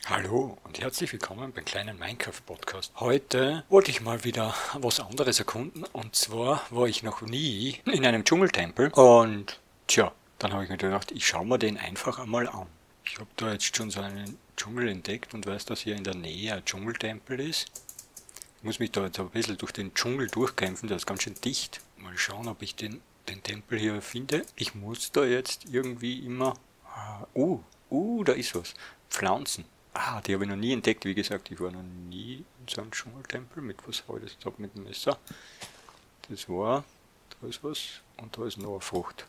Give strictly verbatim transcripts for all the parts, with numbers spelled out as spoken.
Hallo und herzlich willkommen beim kleinen Minecraft-Podcast. Heute wollte ich mal wieder was anderes erkunden, und zwar war ich noch nie in einem Dschungeltempel und tja, dann habe ich mir gedacht, ich schaue mir den einfach einmal an. Ich habe da jetzt schon so einen Dschungel entdeckt und weiß, dass hier in der Nähe ein Dschungeltempel ist. Ich muss mich da jetzt ein bisschen durch den Dschungel durchkämpfen, der ist ganz schön dicht. Mal schauen, ob ich den, den Tempel hier finde. Ich muss da jetzt irgendwie immer... Uh, uh, da ist was. Pflanzen. Ah, die habe ich noch nie entdeckt. Wie gesagt, ich war noch nie in so einem Dschungeltempel. Mit was habe ich das jetzt mit dem Messer? Das war, da ist was und da ist noch eine Frucht.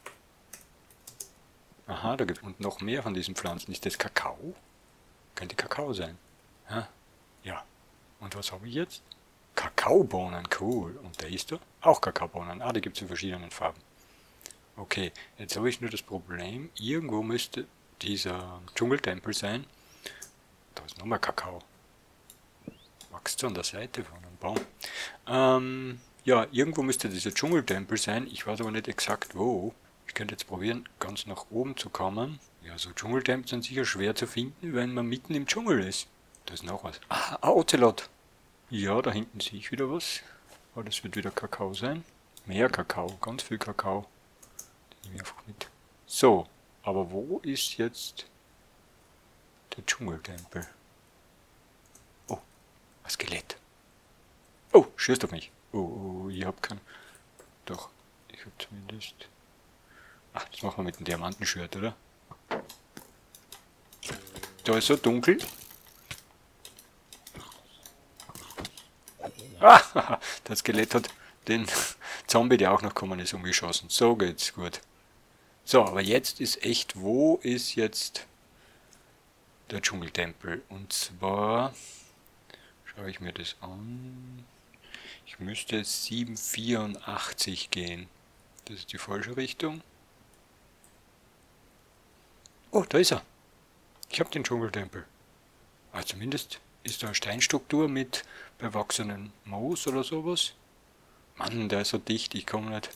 Aha, da gibt es noch mehr von diesen Pflanzen. Ist das Kakao? Könnte Kakao sein. Ja, ja. Und was habe ich jetzt? Kakaobohnen, cool. Und der ist da? Auch Kakaobohnen. Ah, die gibt es in verschiedenen Farben. Okay, jetzt habe ich nur das Problem, irgendwo müsste dieser Dschungeltempel sein. Da ist nochmal Kakao. Wächst so an der Seite von einem Baum. Ähm, ja, irgendwo müsste dieser Dschungeltempel sein. Ich weiß aber nicht exakt wo. Ich könnte jetzt probieren, ganz nach oben zu kommen. Ja, so Dschungeltempel sind sicher schwer zu finden, wenn man mitten im Dschungel ist. Da ist noch was. Ah, ein Ocelot. Ja, da hinten sehe ich wieder was. Oh, das wird wieder Kakao sein. Mehr Kakao, ganz viel Kakao. Den nehme ich einfach mit. So, aber wo ist jetzt der Dschungeltempel? Oh, ein Skelett. Oh, schießt auf mich. Oh, oh, ich hab keinen. Doch, ich hab zumindest... Ach, das machen wir mit dem Diamantenschwert, oder? Da ist so dunkel. Ah, das Skelett hat den Zombie, der auch noch gekommen ist, umgeschossen. So geht's gut. So, aber jetzt ist echt, wo ist jetzt der Dschungeltempel? Und zwar schaue ich mir das an. Ich müsste sieben vierundachtzig gehen. Das ist die falsche Richtung. Oh, da ist er. Ich habe den Dschungeltempel. Also zumindest ist da eine Steinstruktur mit bewachsenen Moos oder sowas. Mann, der ist so dicht, ich komme nicht.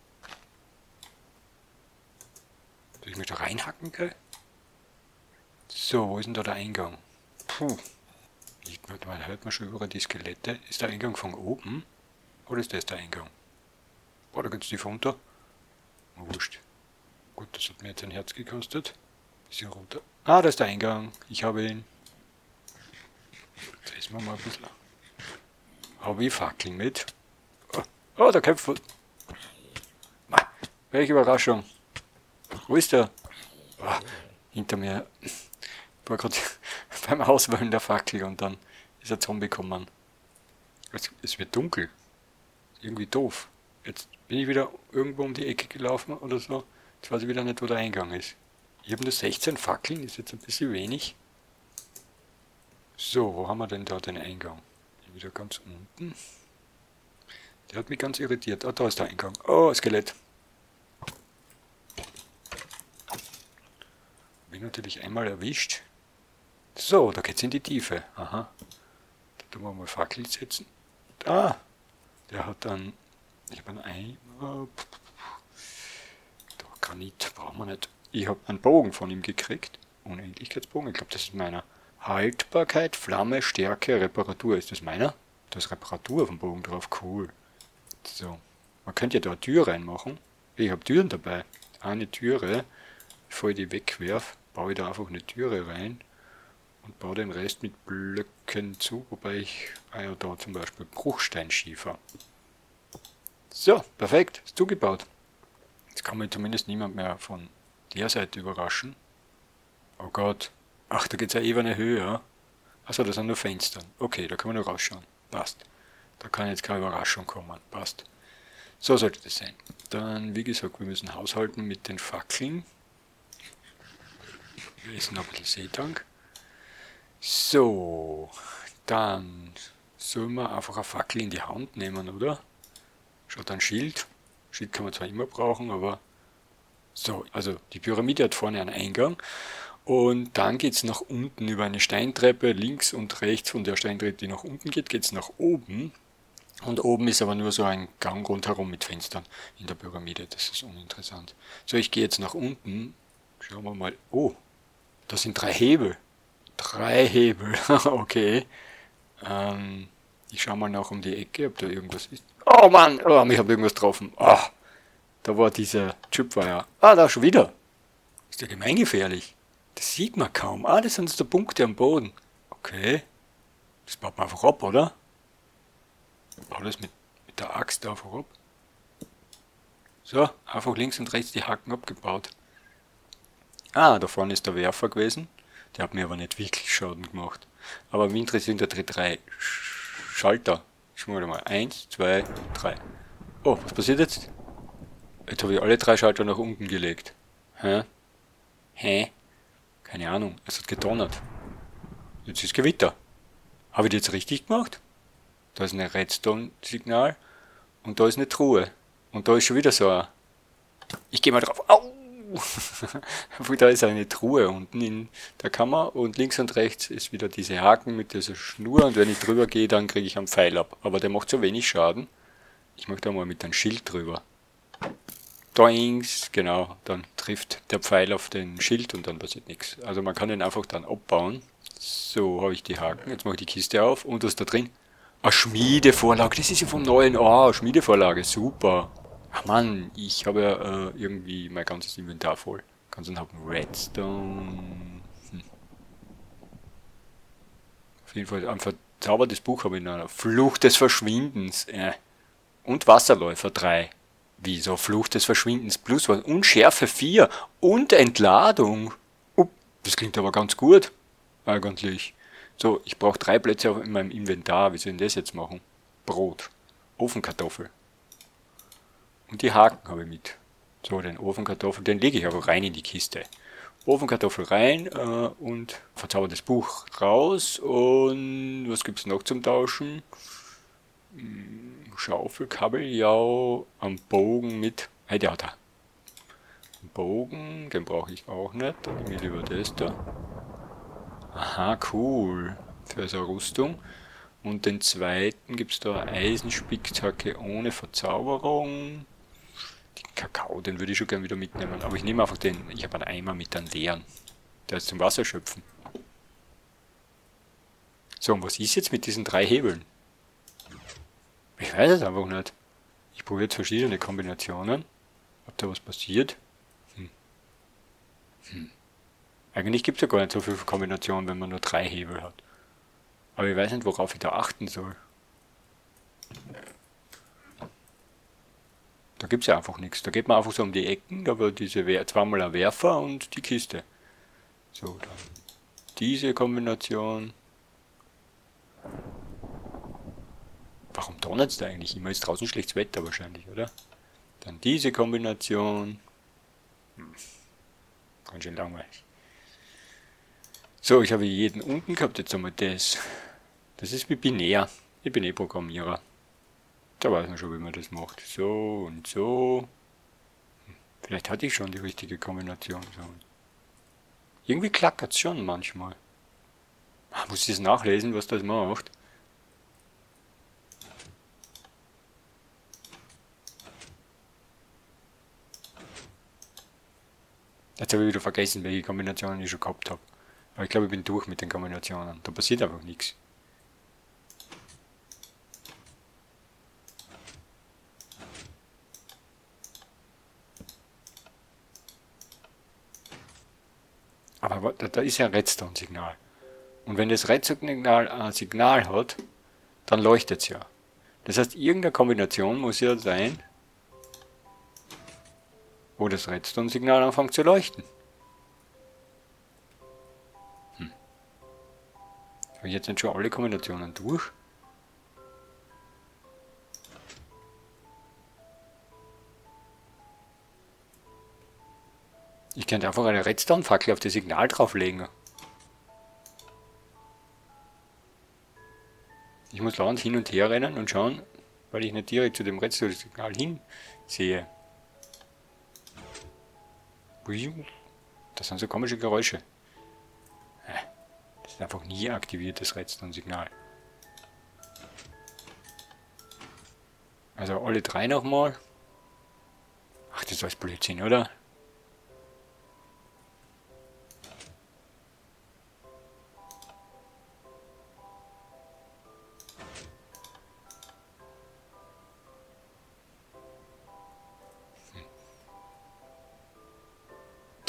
Soll ich mich da reinhacken, gell? So, wo ist denn da der Eingang? Puh. Ich, man hört man schon überall die Skelette. Ist der Eingang von oben? Oder ist das der Eingang? Oh, da geht's tief runter. Oh, wurscht. Gut, das hat mir jetzt ein Herz gekostet. Bisschen runter. Ah, da ist der Eingang. Ich habe ihn. Jetzt essen wir mal ein bisschen. Habe ich Fackeln mit. Oh, oh der Köpf. Ah, welche Überraschung. Wo ist der? Oh, hinter mir. Ich war gerade beim Auswählen der Fackel und dann ist ein Zombie gekommen. Es, es wird dunkel. Irgendwie doof. Jetzt bin ich wieder irgendwo um die Ecke gelaufen oder so. Jetzt weiß ich wieder nicht, wo der Eingang ist. Ich habe nur sechzehn Fackeln, ist jetzt ein bisschen wenig. So, wo haben wir denn da den Eingang? Wieder ganz unten. Der hat mich ganz irritiert. Ah, da ist der Eingang. Oh, Skelett. Bin natürlich einmal erwischt. So, da geht's in die Tiefe. Aha. Da tun wir mal Fackel setzen. Ah, der hat dann... Ich habe einen Eimer. Da, Granit brauchen wir nicht. Ich habe einen Bogen von ihm gekriegt. Unendlichkeitsbogen. Ich glaube, das ist meiner. Haltbarkeit, Flamme, Stärke, Reparatur. Ist das meiner? Da ist Reparatur vom Bogen drauf. Cool. So. Man könnte ja da eine Tür reinmachen. Ich habe Türen dabei. Eine Türe. Bevor ich die wegwerfe, baue ich da einfach eine Türe rein und baue den Rest mit Blöcken zu, wobei ich, ah ja, da zum Beispiel Bruchsteinschiefer. So, perfekt, ist zugebaut. Jetzt kann mich zumindest niemand mehr von der Seite überraschen. Oh Gott, ach, da geht es ja eben eine Höhe. Achso, das sind nur Fenster. Okay, da kann man nur rausschauen. Passt. Da kann jetzt keine Überraschung kommen. Passt. So sollte das sein. Dann, wie gesagt, wir müssen haushalten mit den Fackeln. Wir essen noch ein bisschen Seetank. So, dann sollen wir einfach eine Fackel in die Hand nehmen, oder? Schaut ein Schild. Schild kann man zwar immer brauchen, aber so, also die Pyramide hat vorne einen Eingang und dann geht es nach unten über eine Steintreppe, links und rechts von der Steintreppe, die nach unten geht, geht es nach oben. Und oben ist aber nur so ein Gang rundherum mit Fenstern in der Pyramide, das ist uninteressant. So, ich gehe jetzt nach unten, schauen wir mal, oh, da sind drei Hebel. Drei Hebel, okay. Ähm, ich schau mal nach um die Ecke, ob da irgendwas ist. Oh Mann, oh, ich habe irgendwas getroffen. Ah, da war dieser Chipwire. Ah, da schon wieder. Ist ja gemeingefährlich. Das sieht man kaum. Ah, das sind so Punkte am Boden. Okay. Das baut man einfach ab, oder? Alles mit, mit der Axt einfach ab. So, einfach links und rechts die Haken abgebaut. Ah, da vorne ist der Werfer gewesen. Der hat mir aber nicht wirklich Schaden gemacht. Aber mich interessieren da drei Schalter. Ich schau mal. Eins, zwei, drei. Oh, was passiert jetzt? Jetzt habe ich alle drei Schalter nach unten gelegt. Hä? Hä? Keine Ahnung. Es hat gedonnert. Jetzt ist Gewitter. Habe ich das jetzt richtig gemacht? Da ist ein Redstone-Signal und da ist eine Truhe. Und da ist schon wieder so ein... Ich gehe mal drauf. Au! Da ist eine Truhe unten in der Kammer und links und rechts ist wieder diese Haken mit dieser Schnur und wenn ich drüber gehe, dann kriege ich einen Pfeil ab. Aber der macht so wenig Schaden. Ich mache da mal mit einem Schild drüber. Doings, genau, dann trifft der Pfeil auf den Schild und dann passiert nichts. Also man kann den einfach dann abbauen. So, habe ich die Haken. Jetzt mache ich die Kiste auf und was ist da drin? Eine Schmiedevorlage, das ist ja vom neuen. Oh, Schmiedevorlage, super. Ach Mann, ich habe ja äh, irgendwie mein ganzes Inventar voll. Ganzen Haufen Redstone. Hm. Auf jeden Fall ein verzaubertes Buch habe ich noch. Fluch des Verschwindens. Äh. Und Wasserläufer drei. Wieso Fluch des Verschwindens plus was? Und Schärfe vier. Und Entladung. Oh, das klingt aber ganz gut. Eigentlich. So, ich brauche drei Plätze in meinem Inventar. Wie soll ich denn das jetzt machen? Brot. Ofenkartoffel. Und die Haken habe ich mit. So, den Ofenkartoffel, den lege ich aber rein in die Kiste. Ofenkartoffel rein äh, und verzaubertes Buch raus. Und was gibt es noch zum Tauschen? Schaufel, Kabeljau, am Bogen mit. Hey, der hat er. Bogen, den brauche ich auch nicht. Dann nehme ich lieber das da. Aha, cool. Für so eine Rüstung. Und den zweiten gibt es da Eisenspitzhacke ohne Verzauberung. Den Kakao, den würde ich schon gerne wieder mitnehmen. Aber ich nehme einfach den, ich habe einen Eimer mit einem leeren. Der ist zum Wasserschöpfen. So, und was ist jetzt mit diesen drei Hebeln? Ich weiß es einfach nicht. Ich probiere jetzt verschiedene Kombinationen. Ob da was passiert? Hm. Hm. Eigentlich gibt es ja gar nicht so viele Kombinationen, wenn man nur drei Hebel hat. Aber ich weiß nicht, worauf ich da achten soll. Da gibt es ja einfach nichts. Da geht man einfach so um die Ecken, da war diese zweimal ein Werfer und die Kiste. So, dann diese Kombination. Warum donnert es da eigentlich immer? Ist draußen schlechtes Wetter wahrscheinlich, oder? Dann diese Kombination. Hm. Ganz schön langweilig. So, ich habe jeden unten gehabt, jetzt einmal das. Das ist wie binär. Ich bin eh Programmierer. Da weiß man schon, wie man das macht. So und so. Vielleicht hatte ich schon die richtige Kombination. So. Irgendwie klackert es schon manchmal. Ah, muss ich das nachlesen, was das macht? Jetzt habe ich wieder vergessen, welche Kombinationen ich schon gehabt habe. Aber ich glaube, ich bin durch mit den Kombinationen. Da passiert einfach nichts. Aber da ist ja ein Redstone-Signal. Und wenn das Redstone-Signal ein Signal hat, dann leuchtet es ja. Das heißt, irgendeine Kombination muss ja sein, wo das Redstone-Signal anfängt zu leuchten. Hm. Habe ich jetzt nicht schon alle Kombinationen durch? Ich könnte einfach eine Redstone-Fackel auf das Signal drauflegen. Ich muss dauernd hin und her rennen und schauen, weil ich nicht direkt zu dem Redstone-Signal hinsehe. Das sind so komische Geräusche. Das ist einfach nie aktiviertes Redstone-Signal. Also alle drei nochmal. Ach, das ist alles Blödsinn, oder?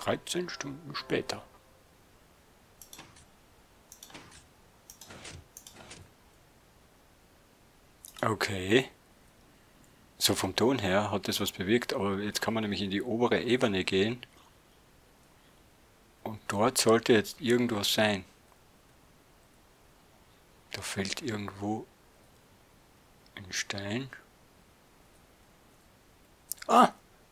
dreizehn Stunden später. Okay. So vom Ton her hat das was bewirkt, aber jetzt kann man nämlich in die obere Ebene gehen. Und dort sollte jetzt irgendwas sein. Da fällt irgendwo ein Stein. Ah!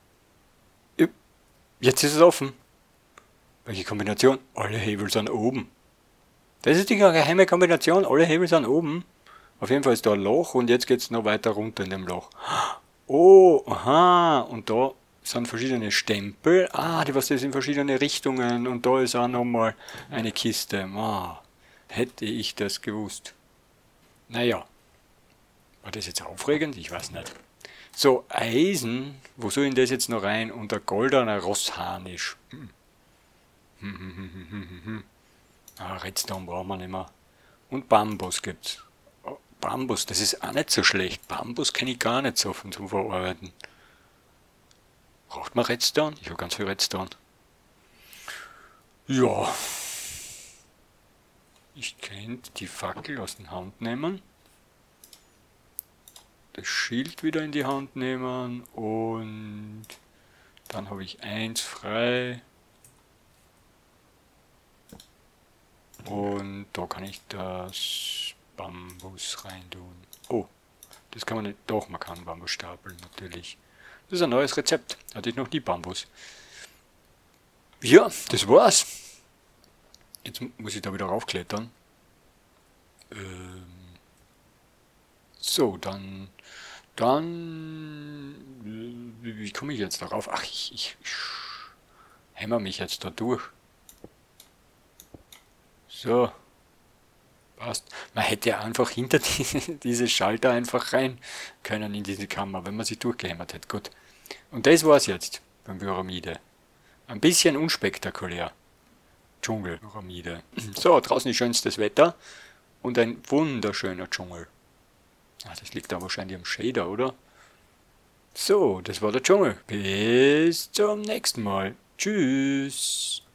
Jetzt ist es offen. Welche Kombination? Alle Hebel sind oben. Das ist die geheime Kombination. Alle Hebel sind oben. Auf jeden Fall ist da ein Loch und jetzt geht es noch weiter runter in dem Loch. Oh, aha. Und da sind verschiedene Stempel. Ah, die was das in verschiedene Richtungen. Und da ist auch nochmal eine Kiste. Ah, hätte ich das gewusst. Naja. War das jetzt aufregend? Ich weiß nicht. So, Eisen. Wo soll ich denn das jetzt noch rein? Und ein goldener Rossharnisch. Hm. Hm, hm, hm, hm, hm, hm. Ah, Redstone brauchen wir nicht mehr. Und Bambus gibt's. Oh, Bambus, das ist auch nicht so schlecht. Bambus kenne ich gar nicht so von zum Verarbeiten. Braucht man Redstone? Ich habe ganz viel Redstone. Ja. Ich könnte die Fackel aus der Hand nehmen. Das Schild wieder in die Hand nehmen. Und dann habe ich eins frei. Und da kann ich das Bambus rein tun. Oh, das kann man nicht. Doch, man kann Bambus stapeln, natürlich. Das ist ein neues Rezept. Hatte ich noch nie Bambus. Ja, das war's. Jetzt muss ich da wieder raufklettern. Ähm, so, dann. Dann. Wie, wie komme ich jetzt darauf? Ach, ich, ich, ich hämmer mich jetzt da durch. So. Passt. Man hätte ja einfach hinter die, diese Schalter einfach rein können in diese Kammer, wenn man sich durchgehämmert hätte. Gut. Und das war's jetzt beim Pyramide. Ein bisschen unspektakulär. Dschungel, Pyramide. So, draußen ist schönstes Wetter und ein wunderschöner Dschungel. Ah, das liegt da wahrscheinlich am Shader, oder? So, das war der Dschungel. Bis zum nächsten Mal. Tschüss.